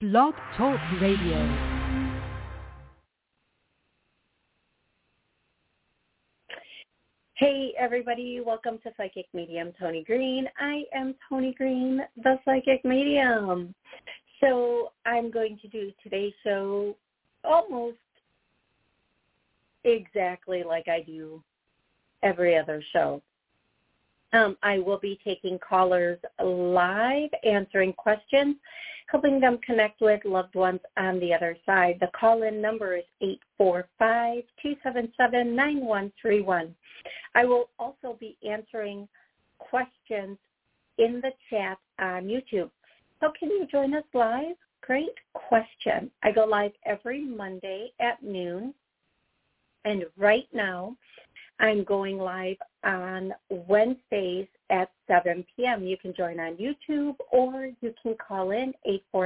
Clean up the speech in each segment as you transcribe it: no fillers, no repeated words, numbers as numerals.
Blog Talk Radio. Hey everybody, welcome to Psychic Medium Tony Green. I am Tony Green, the Psychic Medium. So I'm going to do today's show almost exactly like I do every other show. I will be taking callers live, answering questions, helping them connect with loved ones on the other side. The call-in number is 845-277-9131. I will also be answering questions in the chat on YouTube. So can you join us live? Great question. I go live every Monday at noon, and right now I'm going live on Wednesdays at 7 p.m. You can join on YouTube or you can call in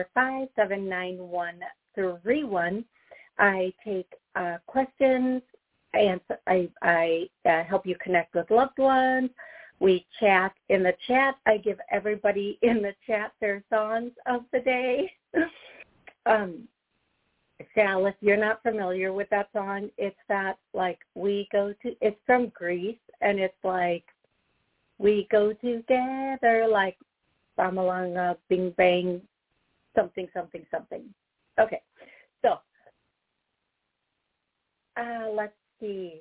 845-791-31. I take questions and I help you connect with loved ones. We chat in the chat. I give everybody in the chat their songs of the day. Sal, if you're not familiar with that song, it's that, like, it's from Greece, and it's like, we go together, like, Bamalanga, Bing Bang, something, something, something. Okay, so, let's see.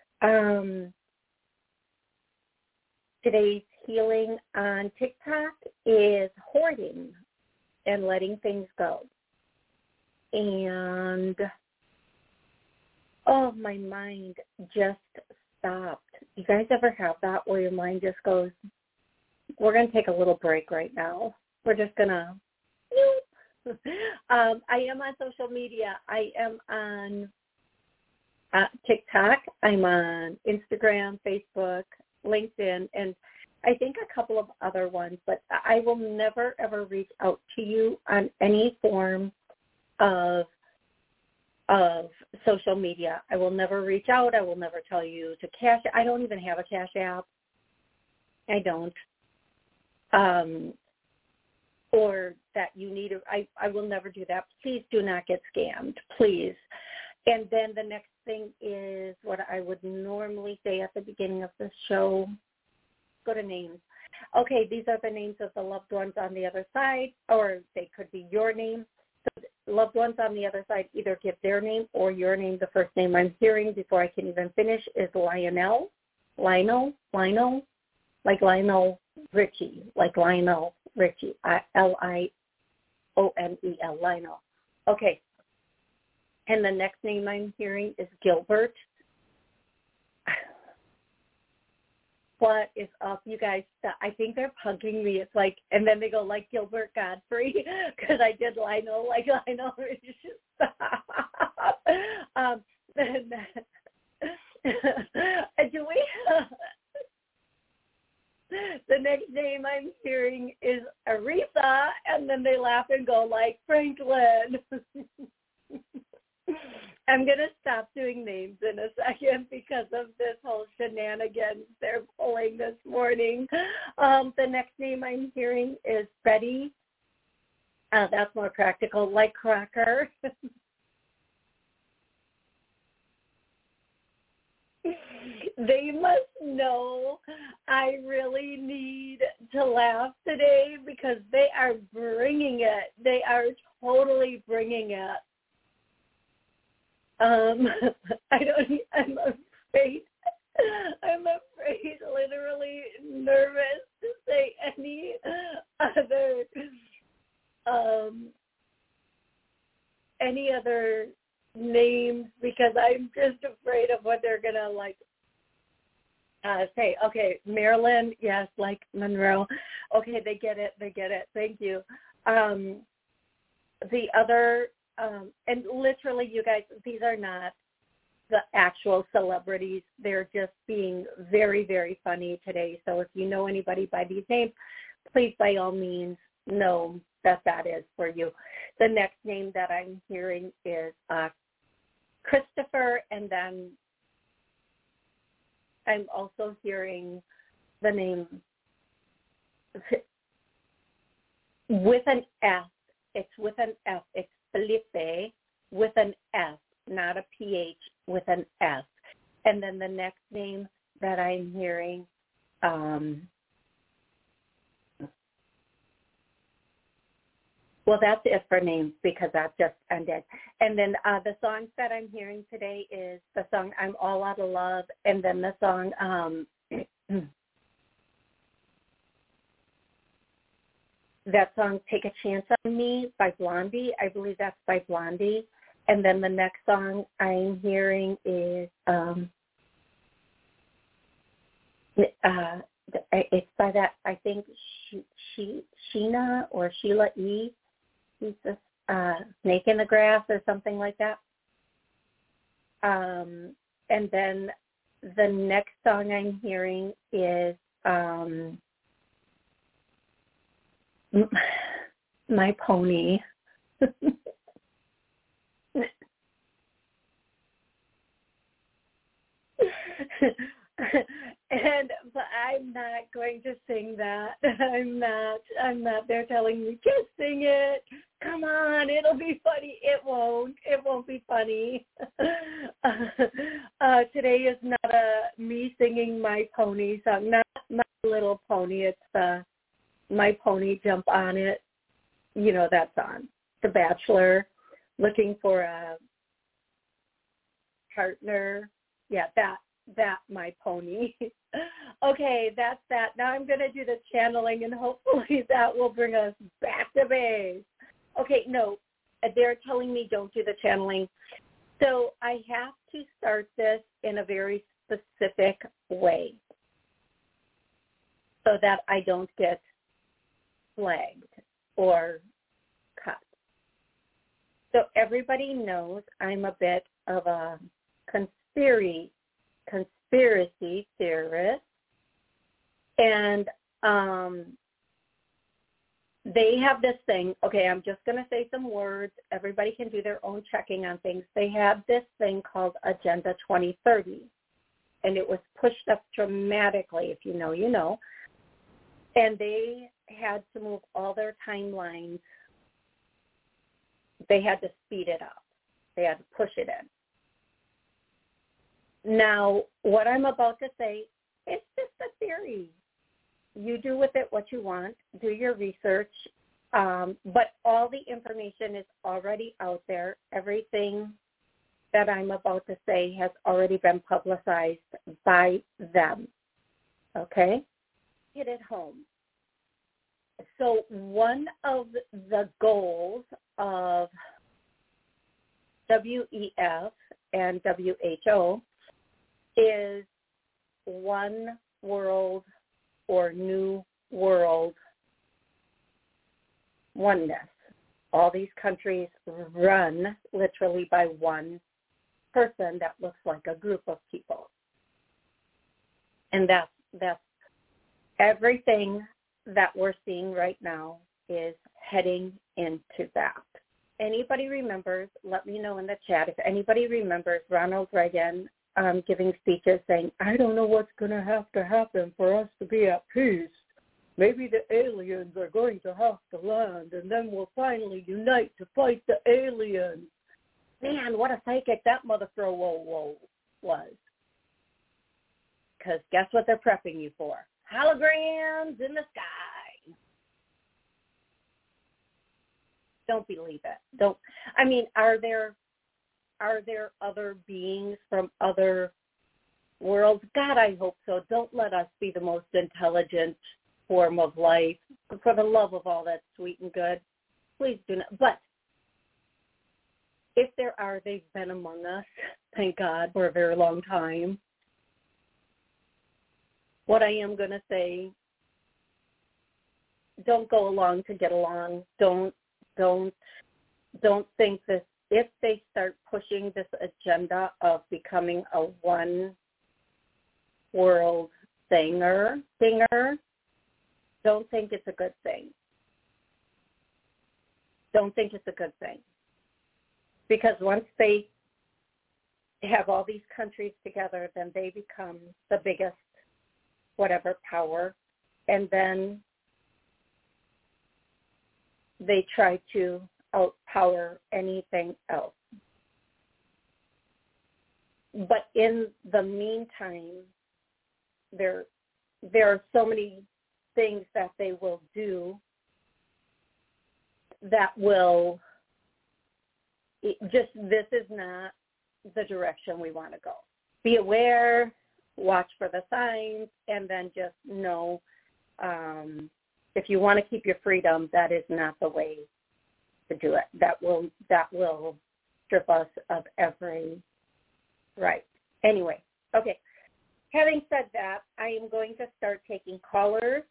Today's healing on TikTok is hoarding and letting things go. And, my mind just stopped. You guys ever have that where your mind just goes, we're going to take a little break right now. We're just going to, I am on social media. I am on TikTok. I'm on Instagram, Facebook, LinkedIn, and I think a couple of other ones. But I will never, ever reach out to you on any form of social media. I will never reach out. I will never tell you to cash. I don't even have a Cash App. I don't. Or that you need I will never do that. Please do not get scammed, please. And then the next thing is what I would normally say at the beginning of the show. Go to names. Okay, these are the names of the loved ones on the other side, or they could be your name. So loved ones on the other side either give their name or your name. The first name I'm hearing before I can even finish is Lionel, like Lionel Richie, Lionel, Lionel. Okay. And the next name I'm hearing is Gilbert. What is up, you guys? I think they're punking me. It's like, and then they go like Gilbert Godfrey because I did Lionel, like Lionel Richie. Do we? The next name I'm hearing is Aretha, and then they laugh and go like Franklin. I'm going to stop doing names in a second because of this whole shenanigans they're pulling this morning. The next name I'm hearing is Betty. That's more practical, like Cracker. They must know I really need to laugh today because they are bringing it. They are totally bringing it. I'm afraid, literally nervous to say any other names because I'm just afraid of what they're going to say. Okay, Marilyn, yes, like Monroe. Okay, they get it. Thank you. The other, and literally, you guys, these are not the actual celebrities. They're just being very, very funny today. So if you know anybody by these names, please, by all means, know that is for you. The next name that I'm hearing is Christopher, and then I'm also hearing the name with an S It's with an F. It's Felipe with an F, not a PH, with an F. And then the next name that I'm hearing, well, that's it for names because that just ended. And then the songs that I'm hearing today is the song I'm All Out of Love, and then the song that song Take a Chance on Me by Blondie. I believe that's by Blondie. And then the next song I'm hearing is it's by that, I think, Sheena or Sheila E. He's a Snake in the Grass or something like that. And then the next song I'm hearing is My Pony. But I'm not going to sing that. I'm not. They're telling me, just sing it. Come on, it'll be funny. It won't be funny. Today is not me singing My Pony song, not My Little Pony. It's My Pony, Jump on It. You know that song. The Bachelor, looking for a partner. Yeah, that My Pony. Okay, that's that. Now I'm going to do the channeling, and hopefully that will bring us back to base. Okay, no, they're telling me don't do the channeling. So I have to start this in a very specific way so that I don't get flagged or cut. So everybody knows I'm a bit of a conspiracy theorist, and they have this thing. Okay, I'm just going to say some words. Everybody can do their own checking on things. They have this thing called Agenda 2030, and it was pushed up dramatically. If you know, you know. And they had to move all their timelines. They had to speed it up. They had to push it in. Now, what I'm about to say, it's just a theory. You do with it what you want. Do your research. But all the information is already out there. Everything that I'm about to say has already been publicized by them. Okay? Hit it home. So one of the goals of WEF and WHO is one world or new world oneness. All these countries run literally by one person that looks like a group of people. And that's everything that we're seeing right now is heading into that. Anybody remembers, let me know in the chat, if anybody remembers Ronald Reagan giving speeches saying, I don't know what's going to happen for us to be at peace. Maybe the aliens are going to have to land, and then we'll finally unite to fight the aliens. Man, what a psychic that mother was. Because guess what they're prepping you for? Holograms in the sky. Don't believe it. Don't. I mean, are there other beings from other worlds? God, I hope so. Don't let us be the most intelligent form of life. For the love of all that's sweet and good, please do not. But if there are, they've been among us, thank God, for a very long time. What I am going to say, don't go along to get along. Don't think this. If they start pushing this agenda of becoming a one world thinger, don't think it's a good thing. Don't think it's a good thing. Because once they have all these countries together, then they become the biggest whatever power, and then they try to outpower anything else. But in the meantime, there are so many things that they will do that will this is not the direction we want to go. Be aware, watch for the signs, and then just know if you want to keep your freedom, that is not the way to do it. That will strip us of every right. Anyway, okay. Having said that, I am going to start taking callers.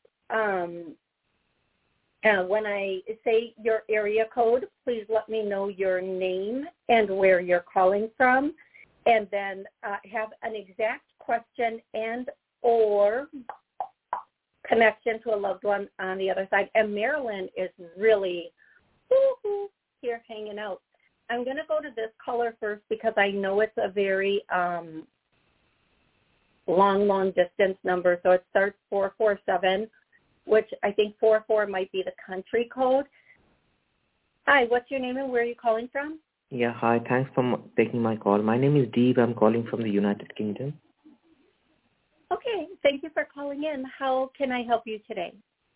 When I say your area code, please let me know your name and where you're calling from, and then have an exact question and or connection to a loved one on the other side. And Marilyn is really here hanging out. I'm going to go to this caller first because I know it's a very long distance number. So it starts 447, which I think 44 might be the country code. Hi, what's your name and where are you calling from? Yeah, hi. Thanks for taking my call. My name is Deeb. I'm calling from the United Kingdom. Okay, thank you for calling in. How can I help you today?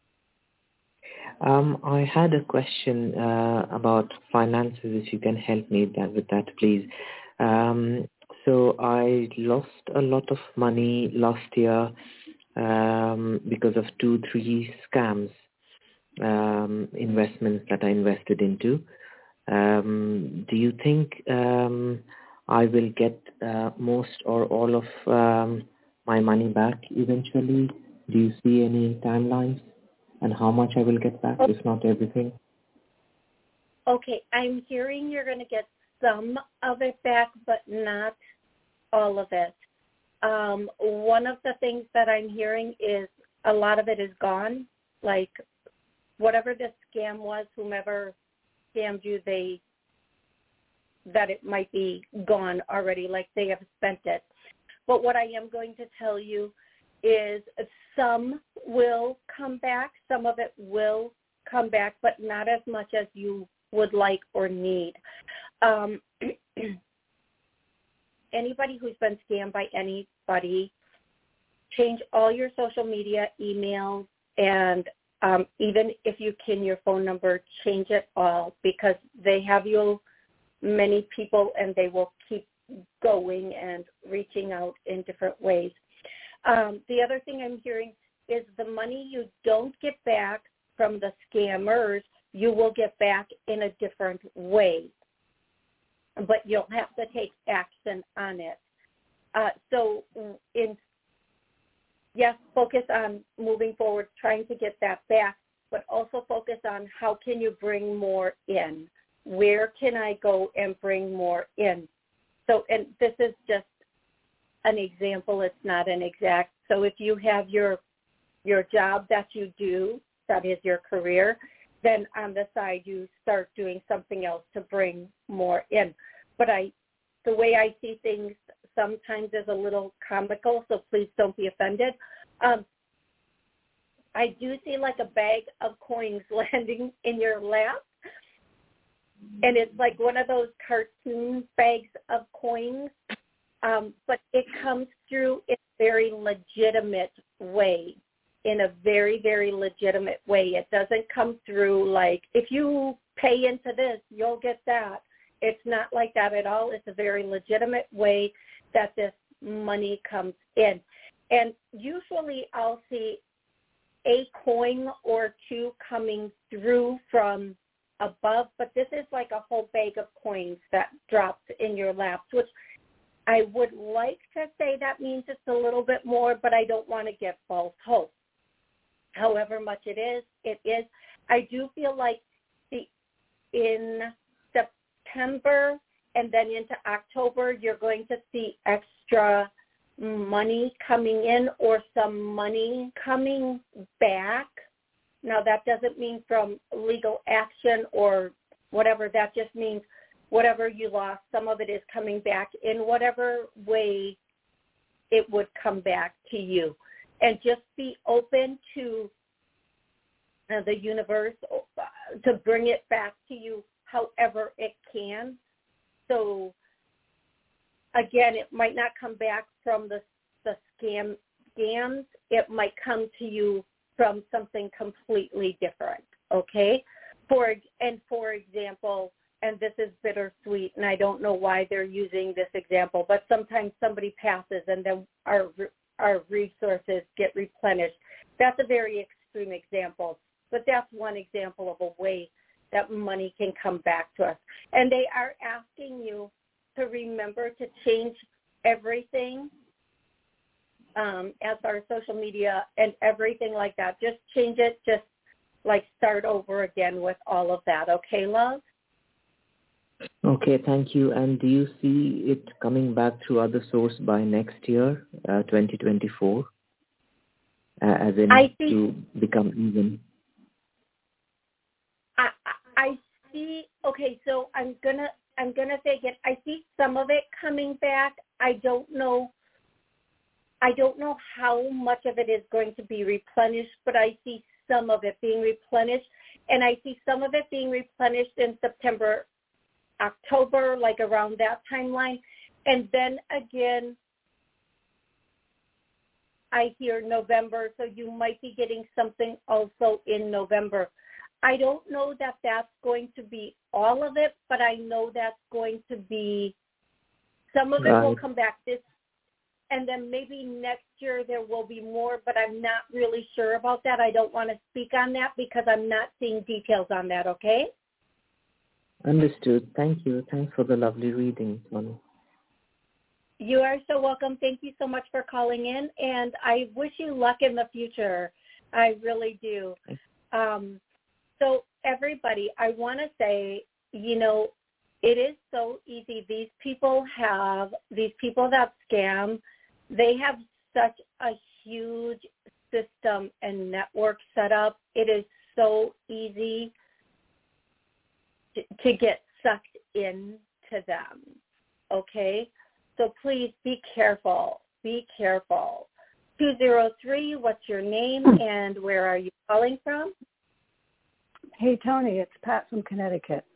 I had a question about finances, if you can help me with that, please. So I lost a lot of money last year because of 2-3 scams, investments that I invested into. Do you think I will get most or all of my money back eventually? Do you see any timelines and how much I will get back, if not everything? Okay, I'm hearing you're going to get some of it back, but not all of it. One of the things that I'm hearing is a lot of it is gone. Like whatever the scam was, whomever scammed you, that it might be gone already, like they have spent it. But what I am going to tell you is some will come back, some of it will come back, but not as much as you would like or need. Anybody who's been scammed by anybody, change all your social media, emails, and even if you can, your phone number, change it all because they have you many people and they will keep going and reaching out in different ways. The other thing I'm hearing is the money you don't get back from the scammers, you will get back in a different way, but you'll have to take action on it. Yes, focus on moving forward, trying to get that back, but also focus on how can you bring more in? Where can I go and bring more in? So, and this is just an example. It's not an exact. So if you have your job that you do, that is your career, then on the side you start doing something else to bring more in. But the way I see things sometimes is a little comical, so please don't be offended. I do see like a bag of coins landing in your lap, and it's like one of those cartoon bags of coins, but it comes through in a very legitimate way, in a very, very legitimate way. It doesn't come through like, if you pay into this, you'll get that. It's not like that at all. It's a very legitimate way that this money comes in. And usually I'll see a coin or two coming through from above, but this is like a whole bag of coins that drops in your lap, which I would like to say that means it's a little bit more, but I don't want to get false hope. However much it is. I do feel like in September and then into October, you're going to see extra money coming in or some money coming back. Now, that doesn't mean from legal action or whatever. That just means whatever you lost, some of it is coming back in whatever way it would come back to you. And just be open to the universe. bring it back to you however it can. So again, it might not come back from the scams. It might come to you from something completely different. Okay. For example, and this is bittersweet, and I don't know why they're using this example, but sometimes somebody passes and then our resources get replenished. That's a very extreme example, but that's one example of a way that money can come back to us. And they are asking you to remember to change everything as our social media and everything like that. Just change it, just like start over again with all of that. Okay, love? Okay, thank you. And do you see it coming back through other source by next year, 2024, as in to become even? I see. Okay, so I'm gonna say again. I see some of it coming back. I don't know how much of it is going to be replenished, but I see some of it being replenished, and I see some of it being replenished in September, October, like around that timeline. And then again, I hear November, so you might be getting something also in November. I don't know that that's going to be all of it, but I know that's going to be, some of it will come back this, and then maybe next year there will be more, but I'm not really sure about that. I don't want to speak on that because I'm not seeing details on that, okay? Understood. Thank you. Thanks for the lovely reading, Manu. You are so welcome. Thank you so much for calling in, and I wish you luck in the future. I really do. So everybody, I want to say, it is so easy. These people that scam, they have such a huge system and network set up. It is so easy to get sucked into them, okay? So please be careful. Be careful. 203, what's your name and where are you calling from? Hey, Tony, it's Pat from Connecticut.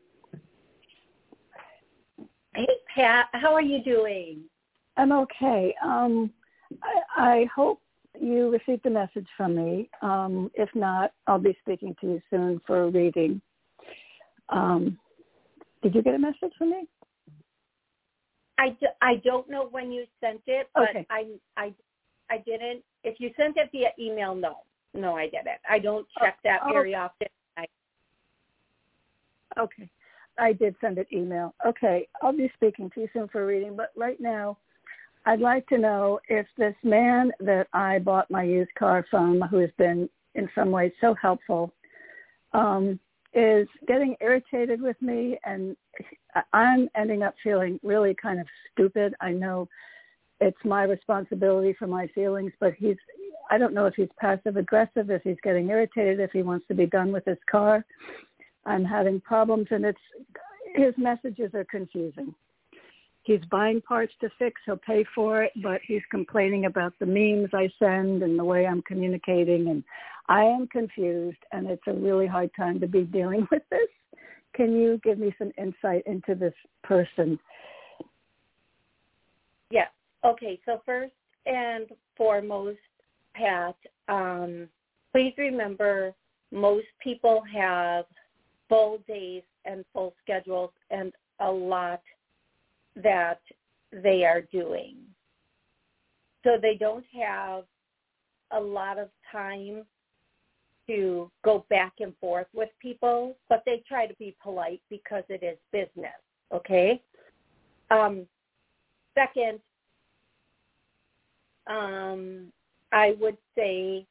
Hey, Pat, how are you doing? I'm okay. I hope you received a message from me. If not, I'll be speaking to you soon for a reading. Did you get a message from me? I don't know when you sent it, but okay. I didn't. If you sent it via email, no, I didn't. I don't check that very often. Okay. I did send it email. Okay. I'll be speaking to you soon for a reading, but right now I'd like to know if this man that I bought my used car from, who has been in some ways so helpful, is getting irritated with me, and I'm ending up feeling really kind of stupid. I know it's my responsibility for my feelings, but I don't know if he's passive aggressive, if he's getting irritated, if he wants to be done with his car. I'm having problems, and his messages are confusing. He's buying parts to fix, he'll pay for it, but he's complaining about the memes I send and the way I'm communicating, and I am confused, and it's a really hard time to be dealing with this. Can you give me some insight into this person? Yeah. Okay, so first and foremost, Pat, please remember most people have full days and full schedules and a lot that they are doing. So they don't have a lot of time to go back and forth with people, but they try to be polite because it is business, okay? Second, I would say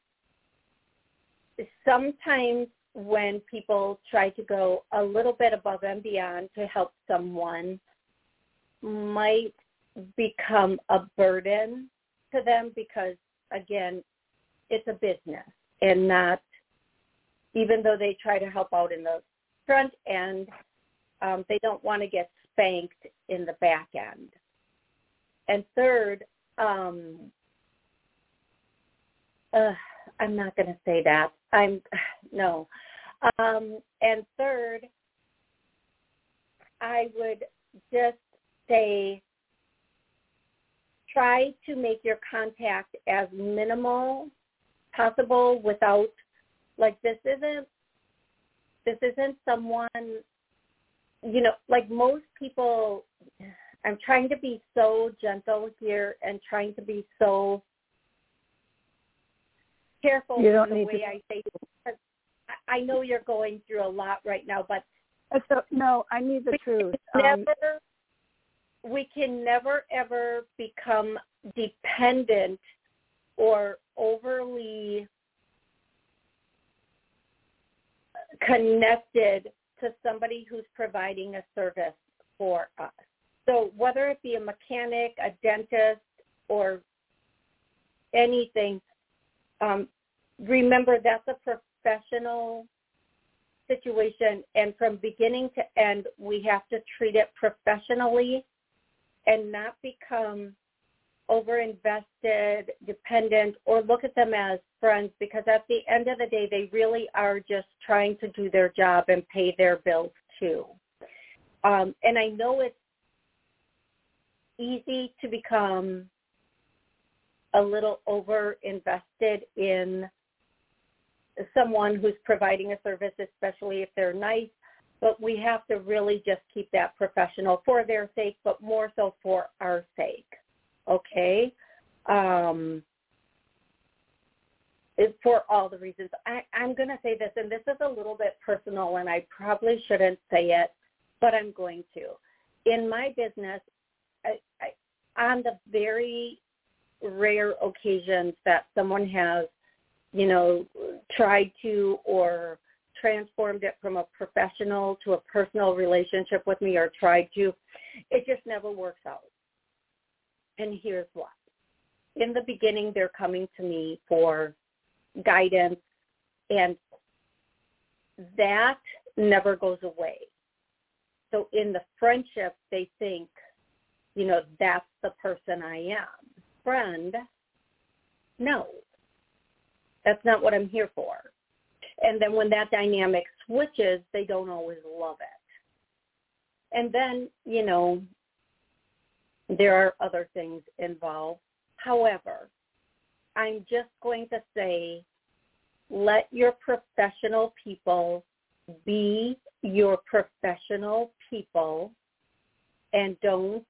sometimes when people try to go a little bit above and beyond to help someone, might become a burden to them because, again, it's a business and not, even though they try to help out in the front end, they don't want to get spanked in the back end. And third, I'm not going to say that. And third, I would just say try to make your contact as minimal possible without, like, this isn't someone, you know, like most people. I'm trying to be so gentle here and trying to be so careful in the way I say it, because I know you're going through a lot right now, but no, I need the truth. We can never, ever become dependent or overly connected to somebody who's providing a service for us. So whether it be a mechanic, a dentist, or anything, remember that's a professional situation, and from beginning to end, we have to treat it professionally and not become over-invested, dependent, or look at them as friends, because at the end of the day, they really are just trying to do their job and pay their bills too. And I know it's easy to become a little over-invested in someone who's providing a service, especially if they're nice, but we have to really just keep that professional for their sake, but more so for our sake, okay? For all the reasons. I'm going to say this, and this is a little bit personal, and I probably shouldn't say it, but I'm going to. In my business, on the very rare occasions that someone has, you know, tried to or transformed it from a professional to a personal relationship with me, or tried to, it just never works out. And here's why. In the beginning, they're coming to me for guidance, and that never goes away. So in the friendship, they think, you know, that's the person I am. Friend, no, that's not what I'm here for. And then when that dynamic switches, they don't always love it. And then, you know, there are other things involved. However, I'm just going to say, let your professional people be your professional people, and don't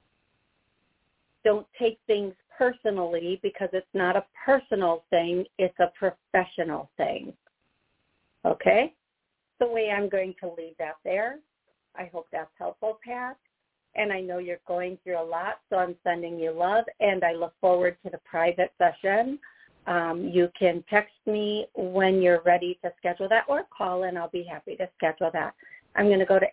take things personally, because it's not a personal thing, it's a professional thing. Okay? The way I'm going to leave that there. I hope that's helpful, Pat. And I know you're going through a lot, so I'm sending you love, and I look forward to the private session. You can text me when you're ready to schedule that, or call, and I'll be happy to schedule that. I'm going to go to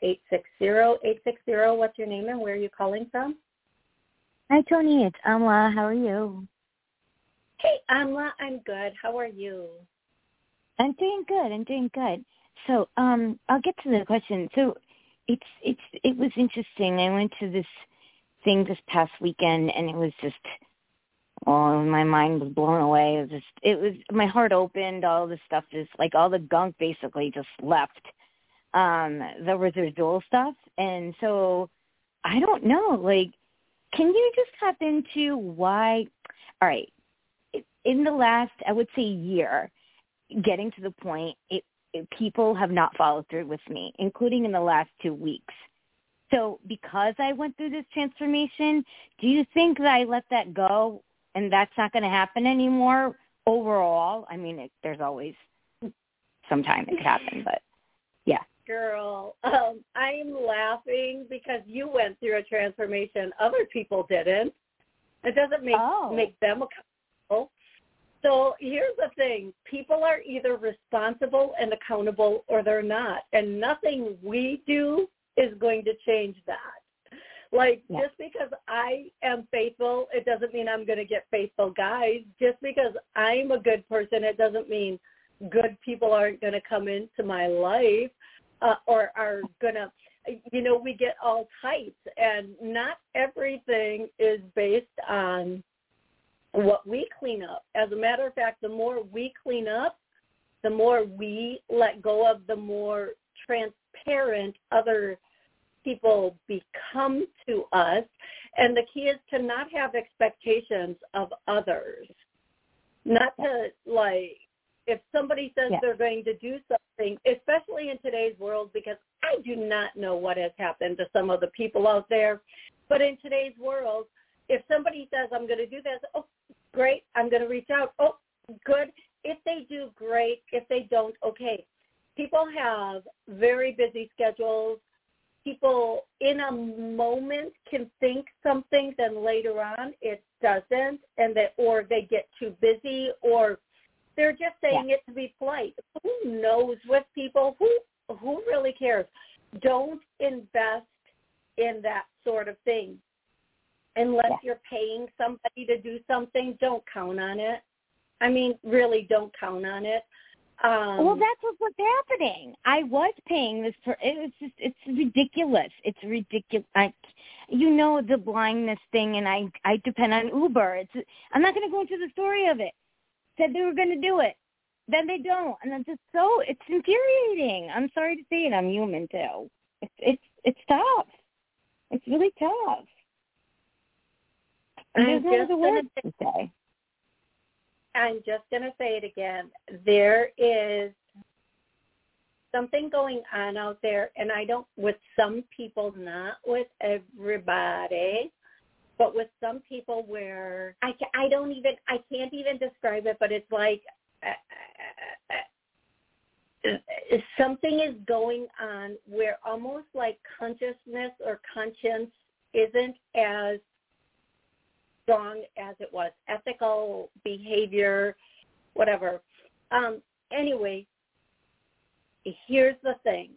860. What's your name and where are you calling from? Hi, Toni. It's Amla. How are you? Hey, Amla. I'm good. How are you? I'm doing good. So I'll get to the question. So it was interesting. I went to this thing this past weekend, and it was just, my mind was blown away. It was my heart opened. All the stuff is like all the gunk basically just left. The residual stuff, and so I don't know. Like, can you just tap into why? All right, in the last, I would say, year, getting to the point, people have not followed through with me, including in the last 2 weeks. So because I went through this transformation, do you think that I let that go and that's not going to happen anymore overall? I mean, there's always some time it could happen, but yeah. Girl, I'm laughing because you went through a transformation other people didn't. It doesn't make them accountable. So here's the thing. People are either responsible and accountable or they're not. And nothing we do is going to change that. Like, just because I am faithful, it doesn't mean I'm going to get faithful guys. Just because I'm a good person, it doesn't mean good people aren't going to come into my life or are going to, you know, we get all tight. And not everything is based on what we clean up. As a matter of fact, the more we clean up, the more we let go of, the more transparent other people become to us. And the key is to not have expectations of others. Not to, like, if somebody says they're going to do something, especially in today's world, because I do not know what has happened to some of the people out there, but in today's world, if somebody says, I'm going to do this, oh, great, I'm going to reach out, oh, good. If they do, great. If they don't, okay. People have very busy schedules. People in a moment can think something, then later on it doesn't, and or they get too busy, or they're just saying it to be polite. Who knows with people? Who really cares? Don't invest in that sort of thing. Unless you're paying somebody to do something, don't count on it. I mean, really don't count on it. Well, that's what's happening. I was paying this for, it's ridiculous. It's ridiculous. The blindness thing, and I depend on Uber. I'm not going to go into the story of it. Said they were going to do it. Then they don't. And it's infuriating. I'm sorry to say it. I'm human too. It's tough. It's really tough. And there's no other words to say. I'm just going to say it again. There is something going on out there, and with some people, not with everybody, but with some people where I can't even describe it, but it's like something is going on where almost like consciousness or conscience isn't as strong as it was, ethical behavior, whatever. Anyway, here's the thing.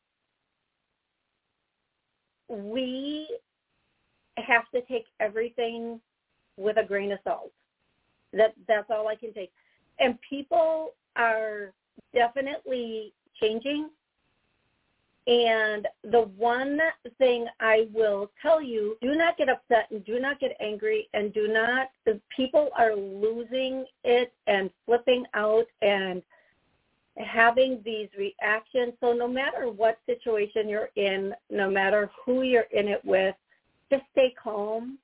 We have to take everything with a grain of salt. That's all I can take. And people are definitely changing. And the one thing I will tell you, do not get upset and do not get angry and people are losing it and flipping out and having these reactions. So no matter what situation you're in, no matter who you're in it with, just stay calm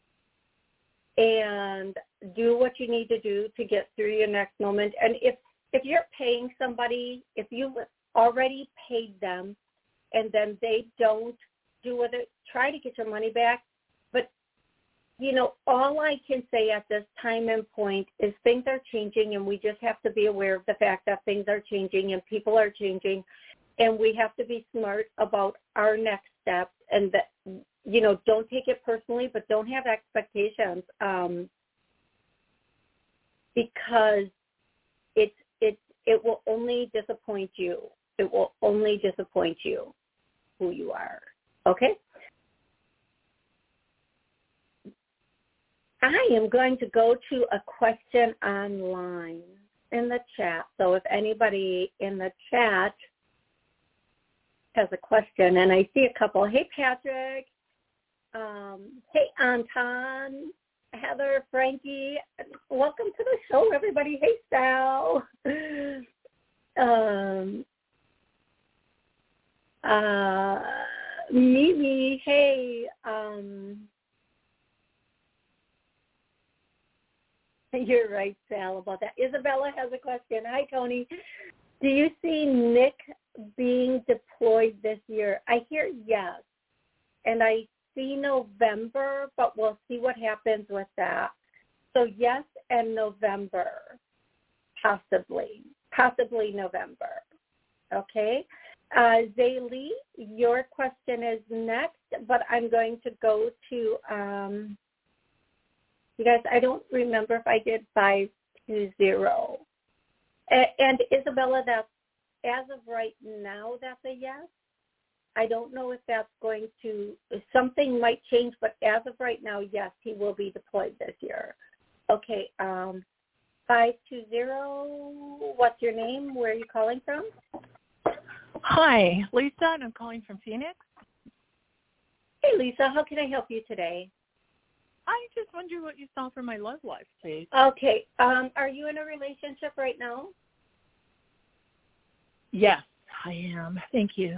and do what you need to do to get through your next moment. And if you're paying somebody, if you've already paid them, and then they don't do with it, try to get your money back. But, all I can say at this time and point is things are changing, and we just have to be aware of the fact that things are changing and people are changing, and we have to be smart about our next steps, and that, don't take it personally, but don't have expectations because it will only disappoint you. It will only disappoint you. Who you are. Okay? I am going to go to a question online in the chat. So if anybody in the chat has a question, and I see a couple. Hey, Patrick. Hey, Anton. Heather, Frankie. Welcome to the show, everybody. Hey, Sal. Mimi, hey, you're right, Sal, about that. Isabella has a question. Hi, Tony. Do you see Nick being deployed this year? I hear yes, and I see November, but we'll see what happens with that. So yes and November, possibly November, okay? Zaylee, your question is next, but I'm going to go to, you guys, I don't remember if I did 520. And Isabella, that's, as of right now, that's a yes. I don't know if that's going to, something might change, but as of right now, yes, he will be deployed this year. Okay, 520, what's your name? Where are you calling from? Hi, Lisa, and I'm calling from Phoenix. Hey, Lisa, how can I help you today? I just wonder what you saw for my love life, please. Okay, are you in a relationship right now? Yes, I am. Thank you.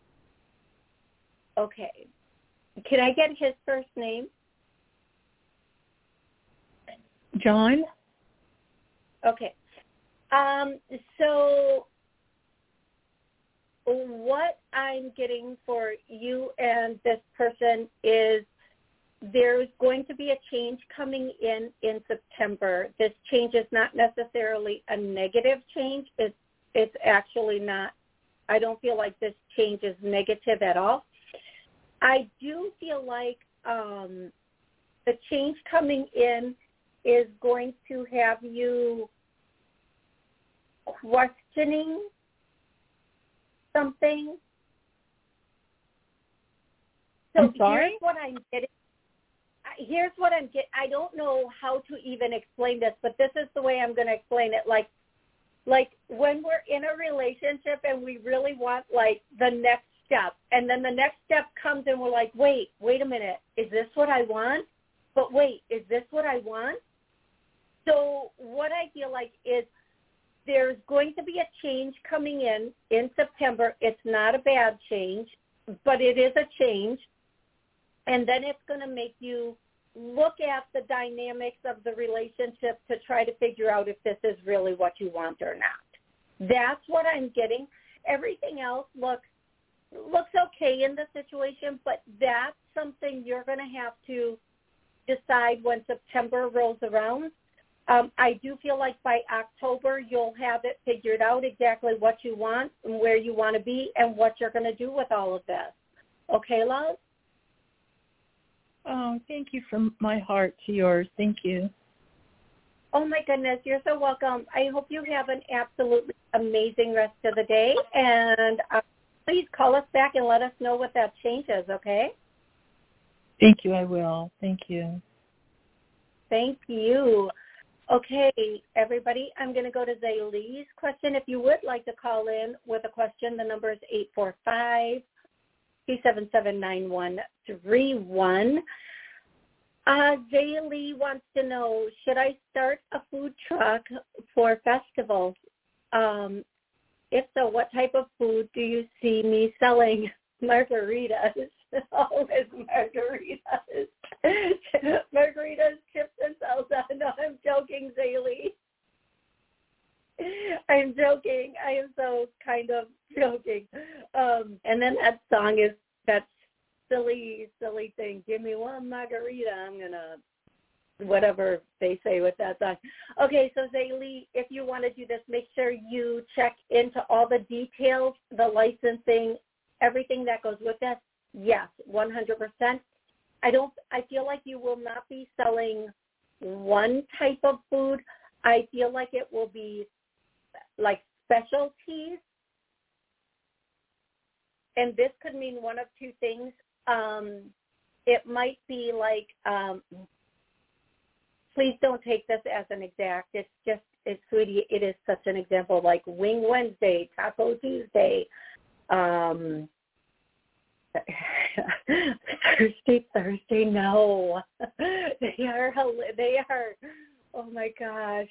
Okay. Can I get his first name? John? Okay. So what I'm getting for you and this person is there's going to be a change coming in September. This change is not necessarily a negative change. It's actually not. I don't feel like this change is negative at all. I do feel like the change coming in is going to have you questioning something. So I'm sorry? here's what I'm getting. I don't know how to even explain this, but this is the way I'm going to explain it. Like when we're in a relationship and we really want like the next step, and then the next step comes and we're like, wait a minute, is this what I want? But wait, is this what I want? So what I feel like is there's going to be a change coming in September. It's not a bad change, but it is a change. And then it's going to make you look at the dynamics of the relationship to try to figure out if this is really what you want or not. That's what I'm getting. Everything else looks okay in the situation, but that's something you're going to have to decide when September rolls around. I do feel like by October you'll have it figured out exactly what you want and where you want to be and what you're going to do with all of this. Okay, love? Oh, thank you from my heart to yours. Thank you. Oh, my goodness. You're so welcome. I hope you have an absolutely amazing rest of the day. And please call us back and let us know what that change is, okay? Thank you, I will. Thank you. Thank you. Okay, everybody, I'm going to go to Zaylee's question. If you would like to call in with a question, the number is 845-277-9131. Zaylee wants to know, should I start a food truck for festivals? If so, what type of food do you see me selling? Margaritas. Always margaritas. Margaritas, chips, and salsa. No, I'm joking, Zaylee. I'm joking. I am so kind of joking. And then that song is that silly thing. Give me one margarita. I'm going to, whatever they say with that song. Okay, so Zaylee, if you want to do this, make sure you check into all the details, the licensing, everything that goes with that. Yes, 100%. I feel like you will not be selling one type of food. I feel like it will be like specialties. And this could mean one of two things. It might be like, please don't take this as an exact. It's sweetie, it is such an example, like Wing Wednesday, Taco Tuesday, Thursday, no. They are, oh my gosh.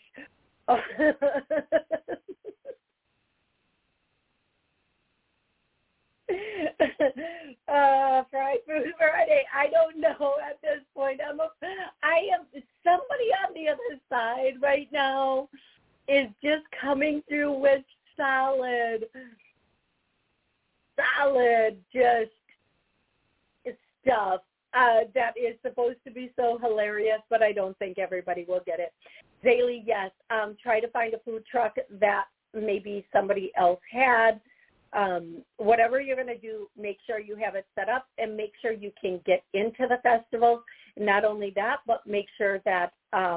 Fried Food Friday. I don't know at this point. I am somebody on the other side right now is just coming through with solid, just stuff that is supposed to be so hilarious, but I don't think everybody will get it. Zaylee, yes, try to find a food truck that maybe somebody else had. Whatever you're going to do, make sure you have it set up and make sure you can get into the festivals. Not only that, but make sure that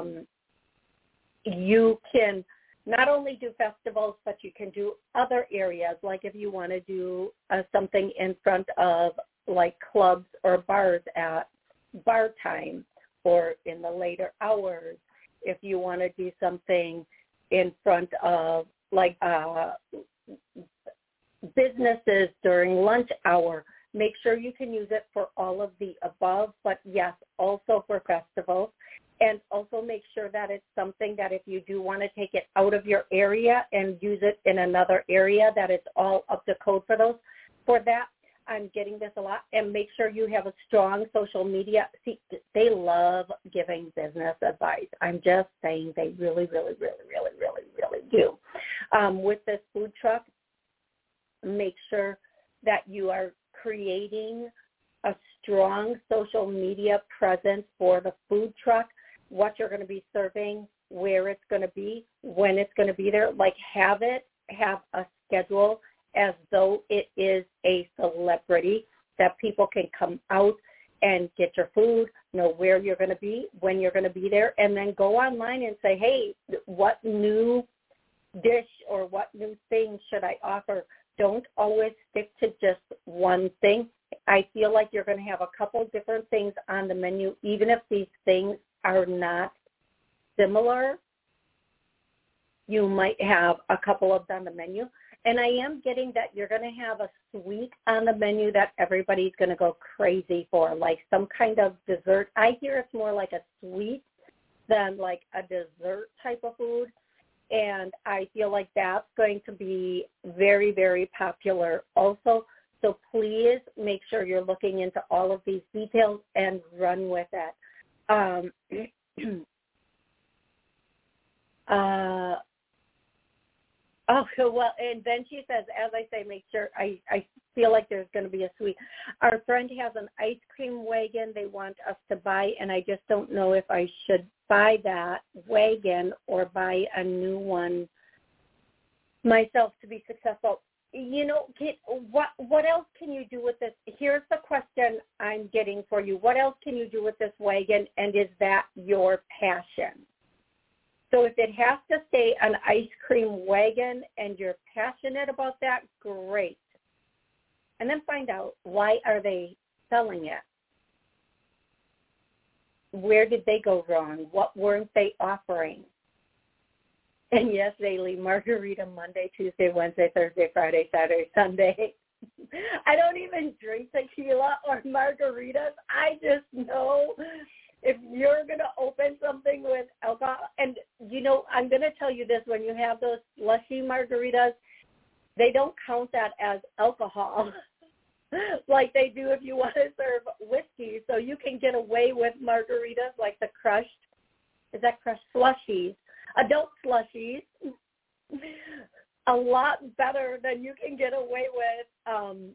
you can not only do festivals, but you can do other areas. Like if you want to do something in front of like clubs or bars at bar time or in the later hours. If you want to do something in front of like businesses during lunch hour, make sure you can use it for all of the above, but yes, also for festivals. And also make sure sure that it's something that if you do want to take it out of your area and use it in another area, that it's all up to code for that. I'm getting this a lot. And make sure you have a strong social media. See, they love giving business advice. I'm just saying they really, really, really, really, really, really do. With this food truck, make sure that you are creating a strong social media presence for the food truck, what you're going to be serving, where it's going to be, when it's going to be there. Like have a schedule as though it is a celebrity, that people can come out and get your food, know where you're going to be, when you're going to be there, and then go online and say, hey, what new dish or what new thing should I offer? Don't always stick to just one thing. I feel like you're going to have a couple different things on the menu, even if these things are not similar. You might have a couple of them on the menu. And I am getting that you're going to have a sweet on the menu that everybody's going to go crazy for, like some kind of dessert. I hear it's more like a sweet than like a dessert type of food. And I feel like that's going to be very, very popular also. So please make sure you're looking into all of these details and run with it. Oh, well, and then she says, as I say, make sure, I feel like there's going to be a sweet. Our friend has an ice cream wagon they want us to buy, and I just don't know if I should buy that wagon or buy a new one myself to be successful. You know, what else can you do with this? Here's the question I'm getting for you. What else can you do with this wagon, and is that your passion? So if it has to stay an ice cream wagon and you're passionate about that, great. And then find out, why are they selling it? Where did they go wrong? What weren't they offering? And yes, daily margarita Monday, Tuesday, Wednesday, Thursday, Friday, Saturday, Sunday. I don't even drink tequila or margaritas. I just know if you're going to open something with alcohol, and, you know, I'm going to tell you this, when you have those slushy margaritas, they don't count that as alcohol like they do if you want to serve whiskey. So you can get away with margaritas like the crushed slushies, adult slushies, a lot better than you can get away with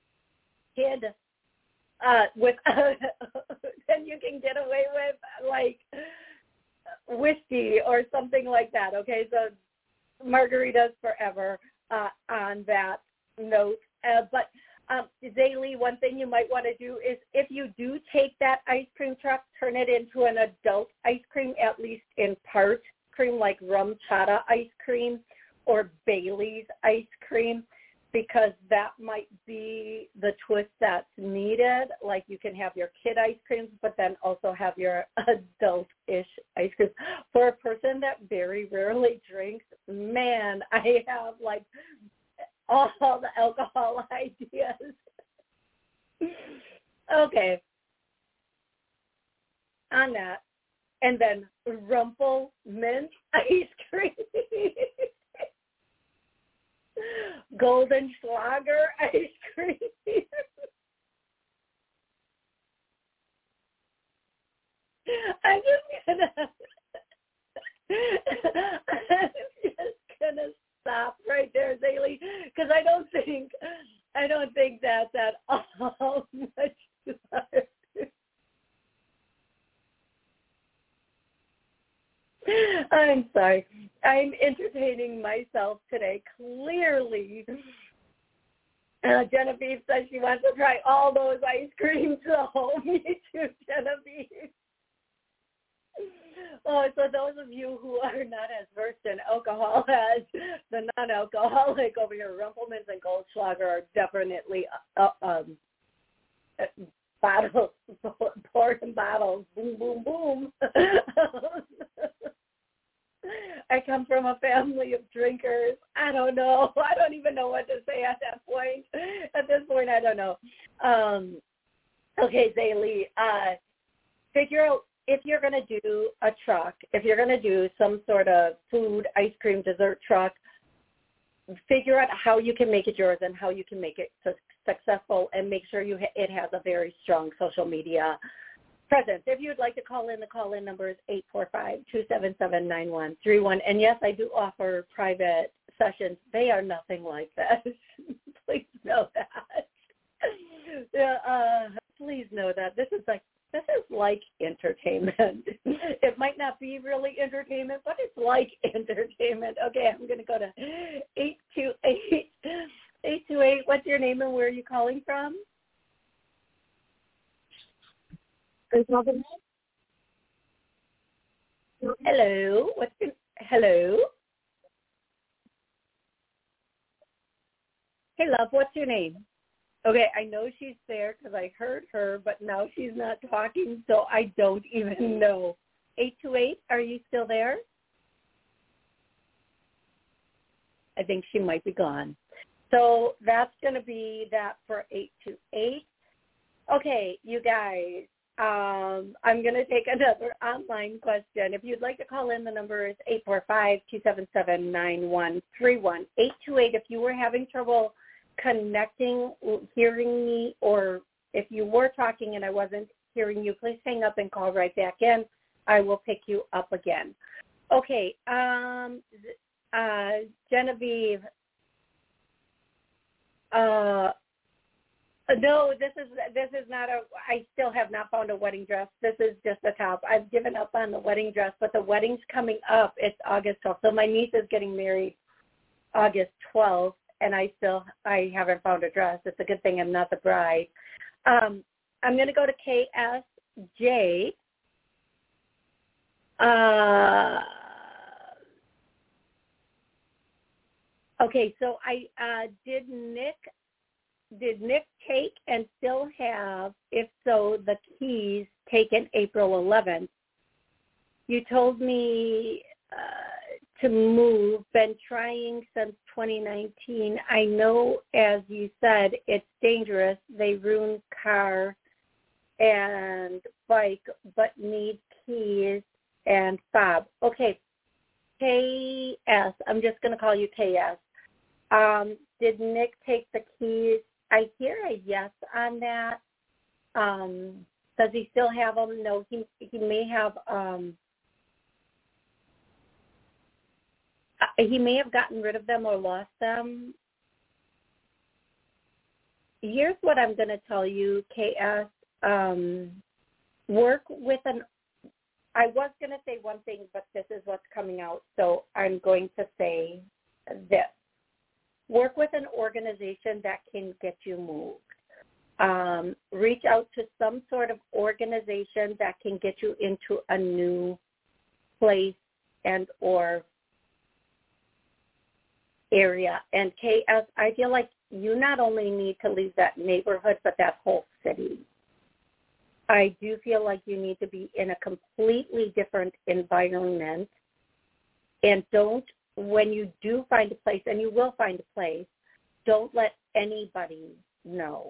then you can get away with like whiskey or something like that. Okay, so margaritas forever on that note. But Zaylee, one thing you might want to do is, if you do take that ice cream truck, turn it into an adult ice cream, at least in part cream, like rum chata ice cream or Bailey's ice cream, because that might be the twist that's needed. Like you can have your kid ice creams, but then also have your adult-ish ice creams. For a person that very rarely drinks, man, I have like all the alcohol ideas. Okay. On that. And then Rumple mint ice cream. Golden Schlager ice cream. I'm just gonna stop right there, Zaylee, because I don't think that's at all much fun. I'm sorry. I'm entertaining myself today. Clearly, Genevieve says she wants to try all those ice creams. So me too, Genevieve. Oh, so those of you who are not as versed in alcohol as the non-alcoholic over here, Rumplemans and Goldschlager are definitely bottles, poured in bottles, boom, boom, boom. I come from a family of drinkers. I don't know. I don't even know what to say at that point. At this point, I don't know. Okay, Zaylee, figure out if you're going to do a truck, if you're going to do some sort of food, ice cream, dessert truck, figure out how you can make it yours and how you can make it successful, and make sure it has a very strong social media presence. If you'd like to call in, the call-in number is 845-277-9131. And yes, I do offer private sessions. They are nothing like this. Please know that. Please know that. This is like entertainment. It might not be really entertainment, but it's like entertainment. Okay, I'm going to go to 828. What's your name and where are you calling from? Hello. Hello? Hey, love, what's your name? Okay, I know she's there because I heard her, but now she's not talking, so I don't even know. 828, are you still there? I think she might be gone. So that's going to be that for 828. Okay, you guys, I'm going to take another online question. If you'd like to call in, the number is 845-277-9131. 828, if you were having trouble connecting, hearing me, or if you were talking and I wasn't hearing you, please hang up and call right back in. I will pick you up again. Okay, Genevieve. No, this is not I still have not found a wedding dress. This is just a top. I've given up on the wedding dress, but the wedding's coming up. It's August 12th. So my niece is getting married August 12th, and I haven't found a dress. It's a good thing I'm not the bride. I'm going to go to KSJ. Okay, so did Nick take and still have, if so, the keys taken April 11th? You told me to move, been trying since 2019. I know, as you said, it's dangerous. They ruin car and bike, but need keys and fob. Okay, KS, I'm just going to call you KS. Did Nick take the keys? I hear a yes on that. Does he still have them? No, he may have. He may have gotten rid of them or lost them. Here's what I'm going to tell you, KS. Work with I was going to say one thing, but this is what's coming out, so I'm going to say this. Work with an organization that can get you moved. Reach out to some sort of organization that can get you into a new place and or area. And KS, I feel like you not only need to leave that neighborhood, but that whole city. I do feel like you need to be in a completely different environment, and when you do find a place, and you will find a place, don't let anybody know.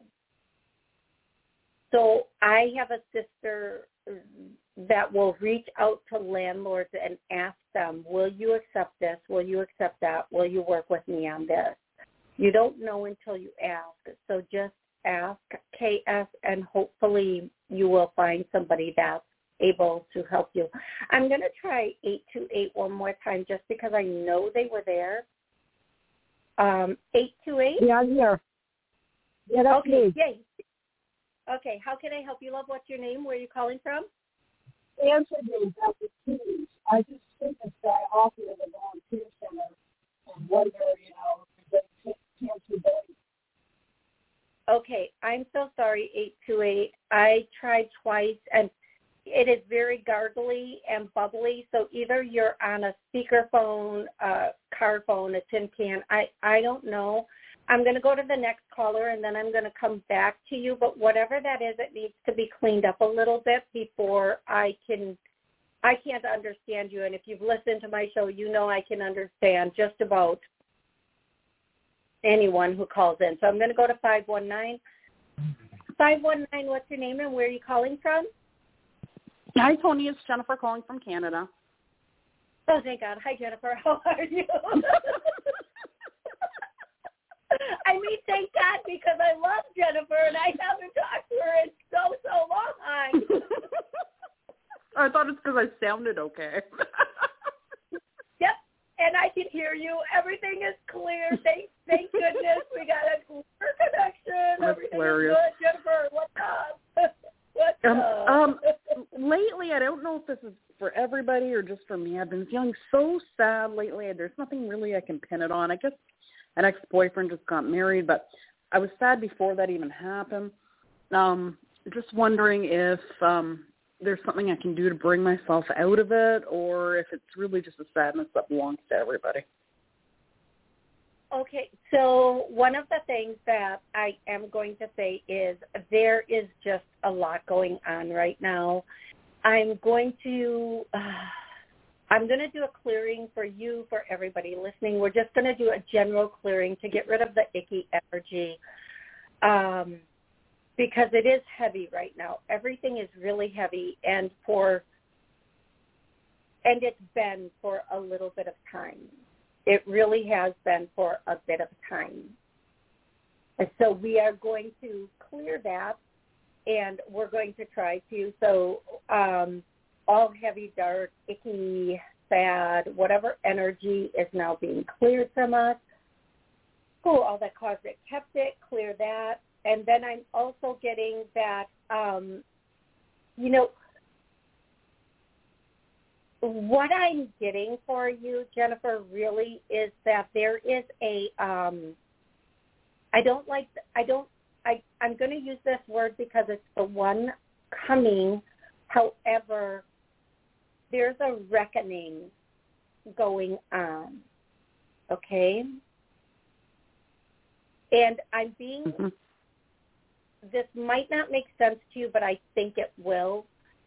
So I have a sister that will reach out to landlords and ask them, will you accept this? Will you accept that? Will you work with me on this? You don't know until you ask. So just ask, KS, and hopefully you will find somebody that's able to help you. I'm going to try 828 one more time just because I know they were there. 828? Yeah, I'm here. Yeah, that's okay, me. Yay. Okay, how can I help you, love? What's your name? Where are you calling from? Answer me about the keys. I just think this guy offered at a volunteer center and wonder, if they can't do that. Okay, I'm so sorry, 828. I tried twice, and it is very gargly and bubbly, so either you're on a speakerphone, a car phone, a tin can. I don't know. I'm going to go to the next caller, and then I'm going to come back to you. But whatever that is, it needs to be cleaned up a little bit before I can't understand you. And if you've listened to my show, you know I can understand just about anyone who calls in. So I'm going to go to 519. 519, what's your name and where are you calling from? Hi, Tony. It's Jennifer calling from Canada. Oh, thank God. Hi, Jennifer. How are you? I mean, thank God, because I love Jennifer, and I haven't talked to her in so long. I thought it's because I sounded okay. Yep, and I can hear you. Everything is clear. Thank goodness. We got a clear connection. That's Everything hilarious. is good. Jennifer, what's up? What's up? Lately, I don't know if this is for everybody or just for me. I've been feeling so sad lately. There's nothing really I can pin it on. I guess an ex-boyfriend just got married, but I was sad before that even happened. Just wondering if there's something I can do to bring myself out of it, or if it's really just a sadness that belongs to everybody. Okay, so one of the things that I am going to say is there is just a lot going on right now. I'm going to do a clearing for you, for everybody listening. We're just going to do a general clearing to get rid of the icky energy because it is heavy right now. Everything is really heavy, and it's been for a little bit of time. It really has been for a bit of time. And so we are going to clear that, and we're going to try to. So all heavy, dark, icky, sad, whatever energy is now being cleared from us. Oh, all that caused it, kept it, clear that. And then I'm also getting that, what I'm getting for you, Jennifer, really is that there is I'm going to use this word because it's the one coming. However, there's a reckoning going on, okay? And I'm being, this might not make sense to you, but I think it will.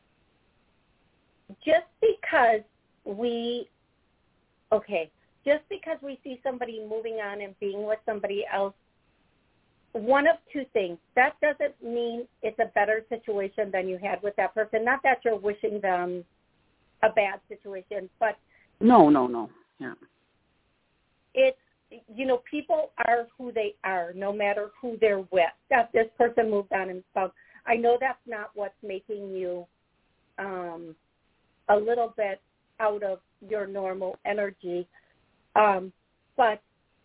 Just because we see somebody moving on and being with somebody else, one of two things. That doesn't mean it's a better situation than you had with that person. Not that you're wishing them a bad situation, but No. Yeah. It's, people are who they are, no matter who they're with. That this person moved on and found. I know that's not what's making you a little bit out of your normal energy, but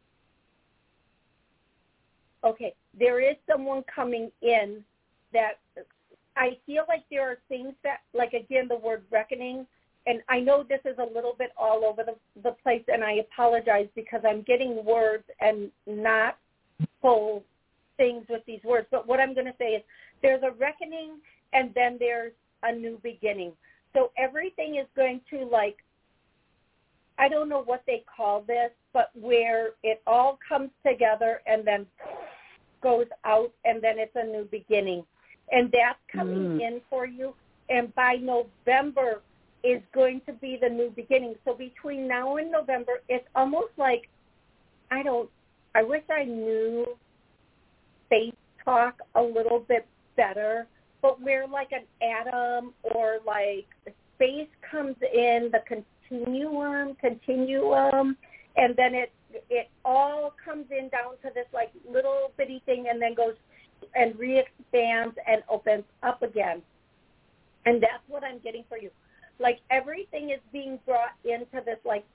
okay, there is someone coming in that I feel like there are things that, like, again, the word reckoning, and I know this is a little bit all over the place, and I apologize because I'm getting words and not full things with these words, but what I'm going to say is there's a reckoning and then there's a new beginning. So everything is going to, like, I don't know what they call this, but where it all comes together and then goes out, and then it's a new beginning. And that's coming in for you. And by November is going to be the new beginning. So between now and November, it's almost like, I wish I knew space talk a little bit better, but where like an atom or like space comes in, the continuum, and then it all comes in down to this like little bitty thing and then goes and re-expands and opens up again. And that's what I'm getting for you. Like everything is being brought into this like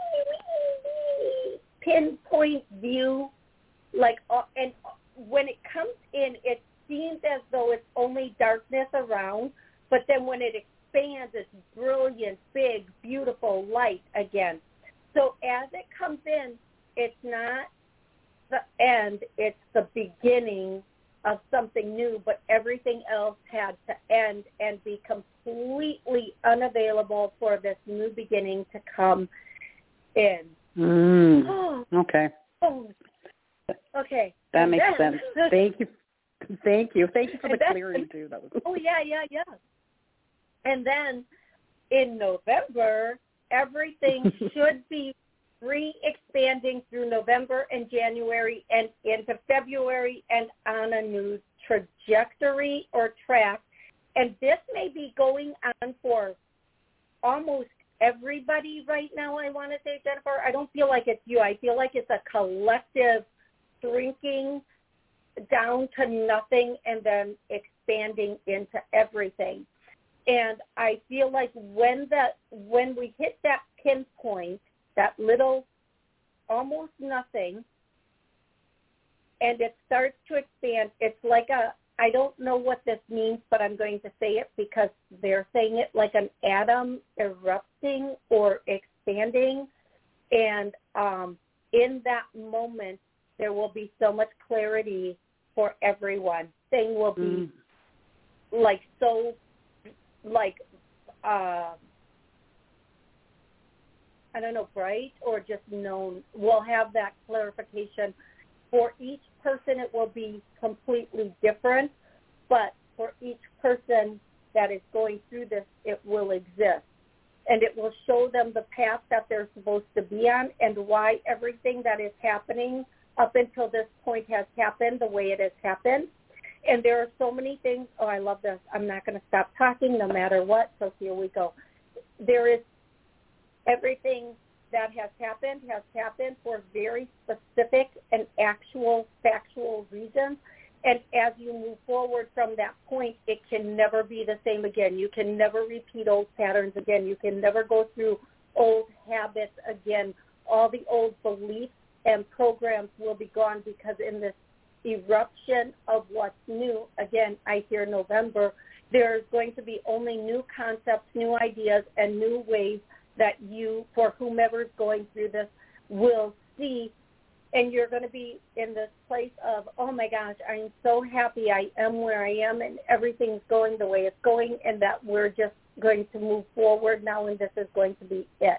pinpoint view, like, and when it comes in, it seems as though it's only darkness around, but then when it expands, it's brilliant, big, beautiful light again. So as it comes in, it's not the end, it's the beginning of something new, but everything else had to end and be completely unavailable for this new beginning to come in. Okay. Oh. Okay. That makes sense. Thank you. Thank you for the clearing, too. That was... Oh, yeah. And then in November, everything should be re-expanding through November and January and into February and on a new trajectory or track. and this may be going on for almost everybody right now, I want to say, Jennifer. I don't feel like it's you. I feel like it's a collective shrinking down to nothing and then expanding into everything. And I feel like when we hit that pinpoint, that little almost nothing, and it starts to expand, it's like I don't know what this means, but I'm going to say it because they're saying it like an atom erupting or expanding. And in that moment, there will be so much clarity for everyone. Thing will be I don't know, bright or just known. We'll have that clarification. For each person, it will be completely different, but for each person that is going through this, it will exist. And it will show them the path that they're supposed to be on and why everything that is happening up until this point has happened the way it has happened. And there are so many things. Oh, I love this. I'm not going to stop talking no matter what, so here we go. There is everything that has happened for very specific and actual factual reasons. And as you move forward from that point, it can never be the same again. You can never repeat old patterns again. You can never go through old habits again. All the old beliefs and programs will be gone because in this eruption of what's new, again, I hear November, there's going to be only new concepts, new ideas, and new ways that you, for whomever's going through this, will see. And you're going to be in this place of, oh, my gosh, I'm so happy I am where I am and everything's going the way it's going and that we're just going to move forward now and this is going to be it.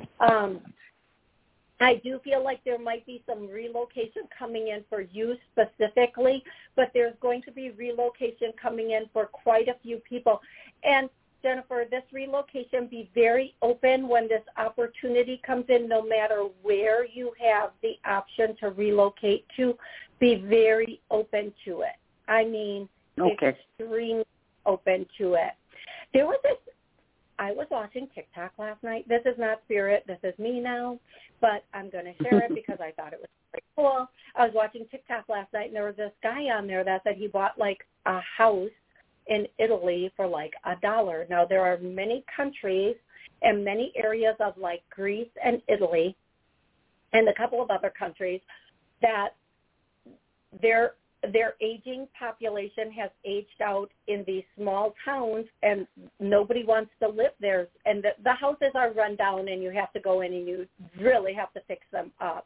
I do feel like there might be some relocation coming in for you specifically, but there's going to be relocation coming in for quite a few people. And Jennifer, this relocation, be very open when this opportunity comes in, no matter where you have the option to relocate to, be very open to it. I mean, extremely open to it. There was this, I was watching TikTok last night. This is not Spirit. This is me now, but I'm going to share it because I thought it was pretty cool. I was watching TikTok last night, and there was this guy on there that said he bought, like, a house in Italy for like $1. Now, there are many countries and many areas of like Greece and Italy and a couple of other countries that their aging population has aged out in these small towns and nobody wants to live there. And the houses are run down and you have to go in and you really have to fix them up.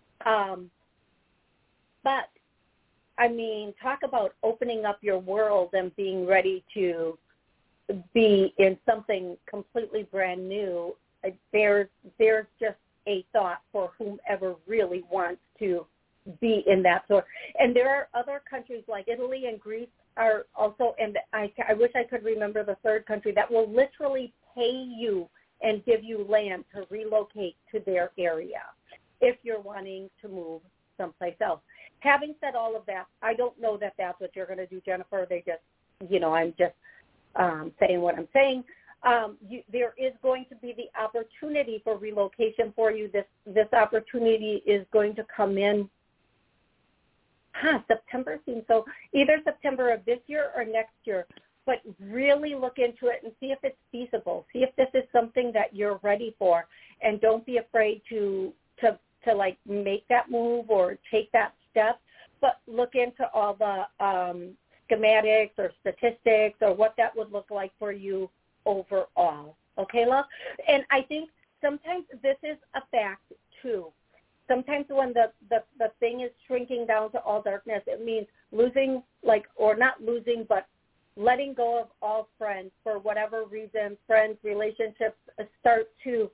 But I mean, talk about opening up your world and being ready to be in something completely brand new. There's just a thought for whomever really wants to be in that sort. And there are other countries like Italy and Greece are also, and I wish I could remember the third country, that will literally pay you and give you land to relocate to their area if you're wanting to move someplace else. Having said all of that, I don't know that that's what you're going to do, Jennifer. They just, I'm just saying what I'm saying. There is going to be the opportunity for relocation for you. This opportunity is going to come in. September seems so, either September of this year or next year. But really look into it and see if it's feasible. See if this is something that you're ready for, and don't be afraid to like make that move or take that step, but look into all the schematics or statistics or what that would look like for you overall. Okay, love? And I think sometimes this is a fact, too. Sometimes when the thing is shrinking down to all darkness, it means losing, or not losing, but letting go of all friends for whatever reason. Friends, relationships start to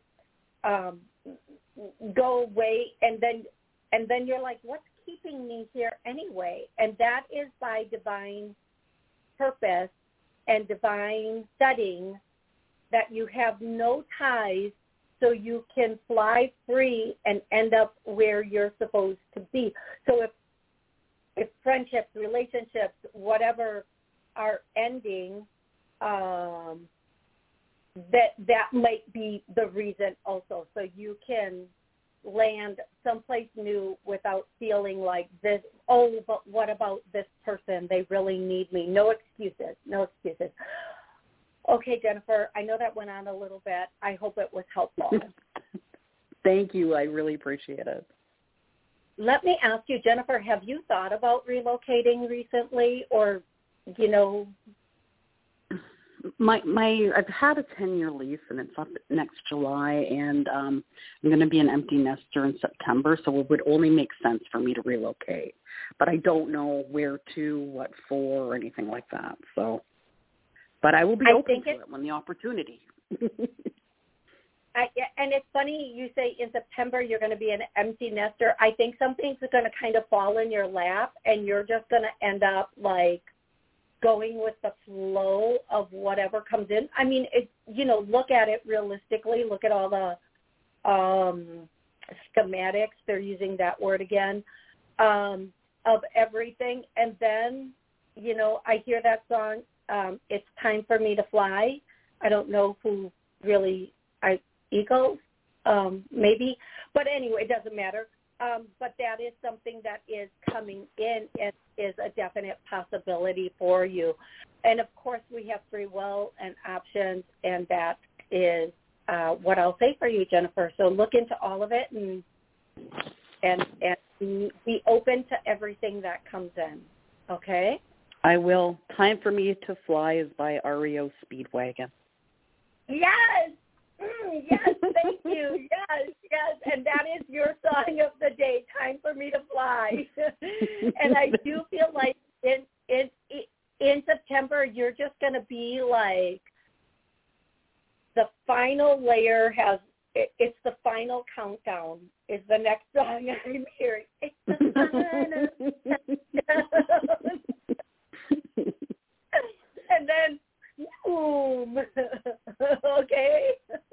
go away, and then you're like, what's keeping me here anyway? And that is by divine purpose and divine setting, that you have no ties, so you can fly free and end up where you're supposed to be. So if friendships, relationships, whatever are ending, that might be the reason also. So you can land someplace new without feeling like this, oh, but what about this person? They really need me. No excuses. Okay, Jennifer, I know that went on a little bit. I hope it was helpful. Thank you. I really appreciate it. Let me ask you, Jennifer, have you thought about relocating recently, or, I've had a 10-year lease, and it's up next July, and I'm going to be an empty nester in September, so it would only make sense for me to relocate. But I don't know where to, what for, or anything like that. So, but I will be open to it when the opportunity. And it's funny you say in September you're going to be an empty nester. I think something's going to kind of fall in your lap, and you're just going to end up like going with the flow of whatever comes in. I mean, look at it realistically. Look at all the schematics. They're using that word again, of everything. And then, I hear that song, It's Time for Me to Fly. I don't know who really, Eagles, maybe. But anyway, it doesn't matter. But that is something that is coming in and is a definite possibility for you. And, of course, we have free will and options, and that is what I'll say for you, Jennifer. So look into all of it and be open to everything that comes in, okay? I will. Time for Me to Fly is by REO Speedwagon. Yes! Yes, thank you. Yes, and that is your song of the day, Time for Me to Fly. And I do feel like in September, you're just going to be like, the final layer it's the final countdown is the next song I'm hearing. It's the final countdown. And then, boom. Okay?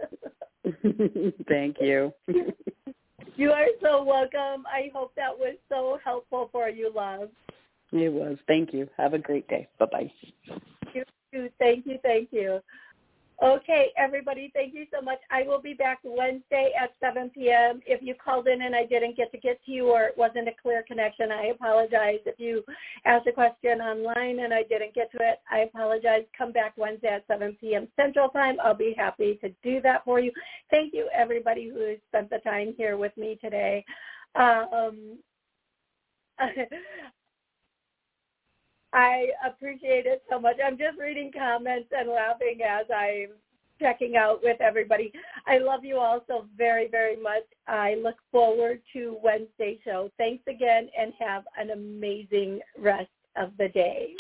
Thank you. You are so welcome. I hope that was so helpful for you, love. It was. Thank you. Have a great day. Bye-bye. You too. Thank you. Okay, everybody, thank you so much. I will be back Wednesday at 7 p.m. If you called in and I didn't get to you or it wasn't a clear connection, I apologize. If you asked a question online and I didn't get to it, I apologize. Come back Wednesday at 7 p.m. Central Time. I'll be happy to do that for you. Thank you, everybody who has spent the time here with me today. I appreciate it so much. I'm just reading comments and laughing as I'm checking out with everybody. I love you all so very, very much. I look forward to Wednesday's show. Thanks again, and have an amazing rest of the day.